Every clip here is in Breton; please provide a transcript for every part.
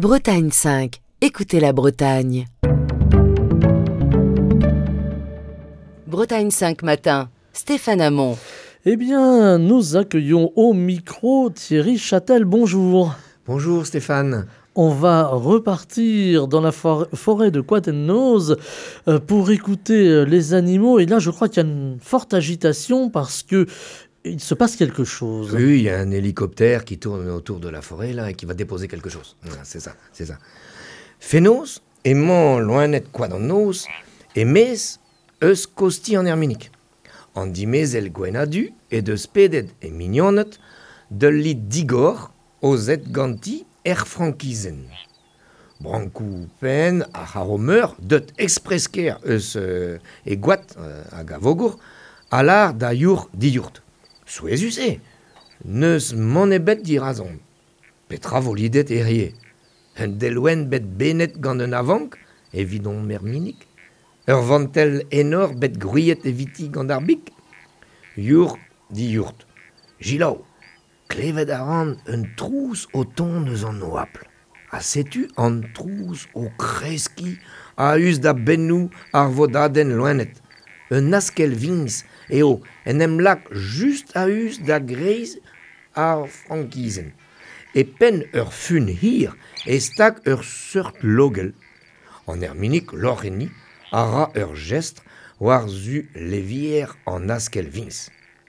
Bretagne 5. Écoutez la Bretagne. Bretagne 5 matin. Stéphane Hamon. Eh bien, nous accueillons au micro Thierry Châtel. Bonjour. Bonjour Stéphane. On va repartir dans la forêt de Quatenose pour écouter les animaux. Et là, je crois qu'il y a une forte agitation parce que il se passe quelque chose. Oui, il y a un hélicoptère qui tourne autour de la forêt là et qui va déposer quelque chose. Voilà, c'est ça. Fénos, aimant loinet Quatenose, et mes, eus costi en herminique. En dimez el gwenadu et de spedet et mignonnet, de lit digor, oset ganti, frankizen. Brankou pen a haromer, dot expresker eus e guat a gavogur, alar da your diourt. Souezuse, neus monebet dirazon. Petra volidet erie. Un delouen bet benet gant un avank, evidon merminik. Ur vantel enor bet gruyet eviti gant ar bik. Your diourt. Gilau, klevet a ran un trous o ton eus an oapl. A setu an trous o kreski a us da bennou ar vodaden loenet. Un askel vins eo en emlak just a us da greiz ar frankizen. E pen ur fun hir e stak ur seurt logel. En herminik loreni a ra ur gest war zu levier an askel vins.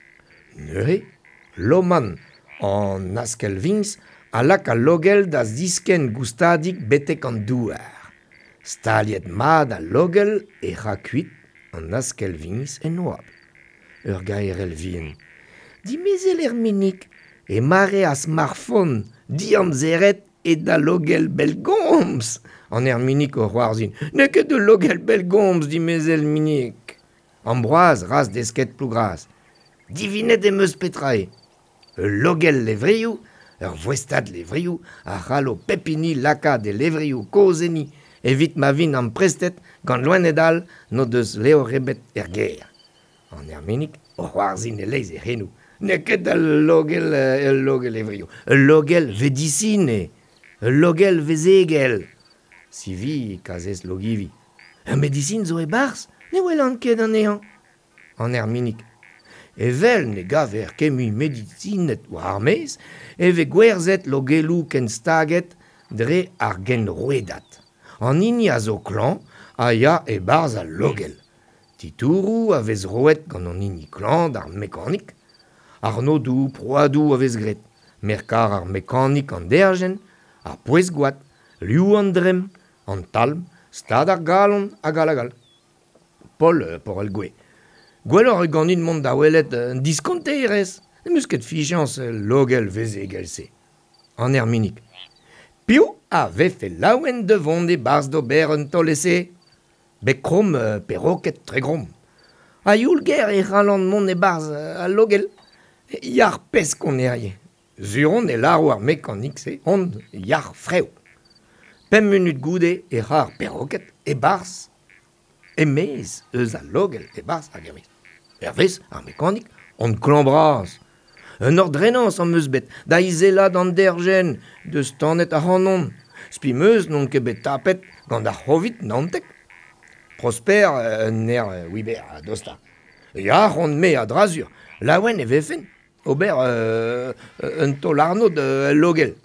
Neue, loman an askel vins a lak a logel da zisken gustadik betek an douar. Staliet mad a logel e ra kuit an askel vins en oab. Ur gaerel vien. Di mezel herminik e mare a smartphone di an zeret e da logel belgoms. An herminik o c'hoarzin. Ne ket de logel belgoms, di mezel minik. Ambroise ras desket plougras. Divinet e meus petrae. Logel levriou, ur voestad levriou, a c'hallo pepini laka de levriou kozeni, evit ma vin an prestet gant loenedal no deus leo rebet ger. En herminik o c'hoarzin e leiz e renou. Ne ket da logel evrio. Logel vedicine. Logel vezegel. Sivi kazez logivi. Un medicine zo e bars, ne welan ket an ean. En herminik. Evel ne gaver kemui medicinet war armez, eve gwerzet logelou ken staget dre ar gen rouedat. An ini a zo klan, a ya e bars a logel. Titourou a vez roet gant an ini klan d'ar mekanik. Arnaudou, proadou a vez gret. Merkar ar mekanik an dergen, ar pouez goat, liou an drem, an talm, stad ar galon a gal. Paul por el gwe. Gwellor e ganit mont da welet un diskonte erez. Ne meus ket fichans logel vezegel se. An herminik. Piou a vefe laouen devon e bars d'ober un tolese. Be krom perroket tre grom. A youlger e ralant mont e bars a logel. Yar pes kon erye. Zuron e lar war mekanik se on yar freo. 5 minut goude e rar perroket e bars. E mez eus a logel e bars a germiz. Ervez ar mekanik on klambraz. Un ordrenans an meus bet da izela d'an dergen de stanet a hanon. Spi meus non ket bet tapet gant ar hovit nantek. Prosper ner wiber a dosta. Ya ron me a drazur. Laouen e vefen. Ober un tol arno de logel.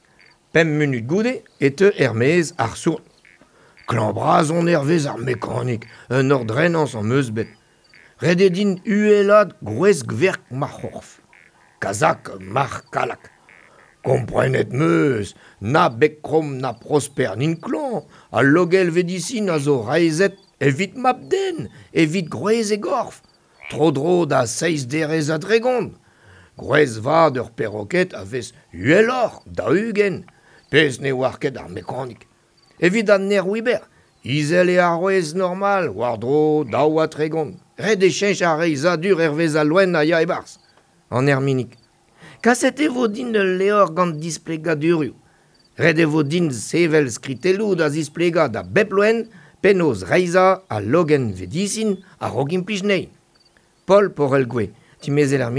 5 minut goude et te hermez ar sourd. Klambraz on ervez ar mekanik, un ordrenans an meus bet. Rededin uelad grouez gverk ma c'horf. Kazak mar kalak. Komprenet meus, na bek krom na prosper nin klan, a logel vedicine a zo raezet evit mabden, evit grouez e gorf. Tro da 6 derez a dregond. Grouez vad ur perroket a vez uelor da ugen, pez ne war ket ar mekanik. Evit an ner wiber, izel e ar rouez normal, war dro daou a tregond. Red e chench a reiz a dur ervez a loen a ya e bars. An herminik. Kaset e vo din leor gant displega durioù. Red e vo din sevel skritelou da displega da bep loen, penoz reiza a logen vedicine a rogin plijnei. Paul por el gwe, ti mezel herminik,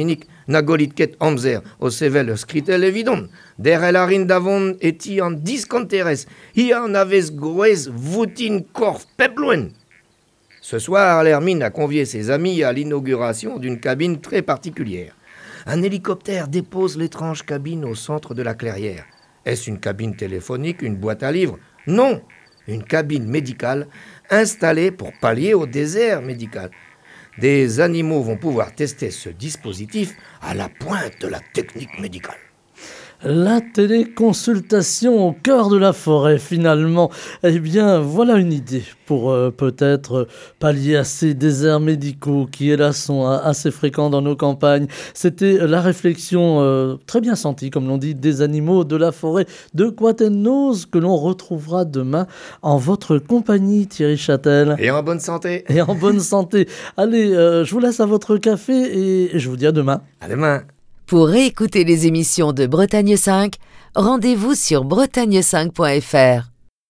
Nagolitket Amzer, au sevel skritel evidon. Der elarin davon eti an discanteres, hi an aves groez voutin korf peploen. Ce soir, l'Hermine a convié ses amis à l'inauguration d'une cabine très particulière. Un hélicoptère dépose l'étrange cabine au centre de la clairière. Est-ce une cabine téléphonique, une boîte à livres? Non, une cabine médicale installée pour pallier au désert médical. Des animaux vont pouvoir tester ce dispositif à la pointe de la technique médicale. La téléconsultation au cœur de la forêt, finalement. Eh bien, voilà une idée pour peut-être pallier à ces déserts médicaux qui, hélas, sont assez fréquents dans nos campagnes. C'était la réflexion très bien sentie, comme l'on dit, des animaux de la forêt de Quatennos que l'on retrouvera demain en votre compagnie, Thierry Châtel. Et en bonne santé. Et en bonne santé. Allez, je vous laisse à votre café et je vous dis à demain. À demain. Pour réécouter les émissions de Bretagne 5, rendez-vous sur bretagne5.fr.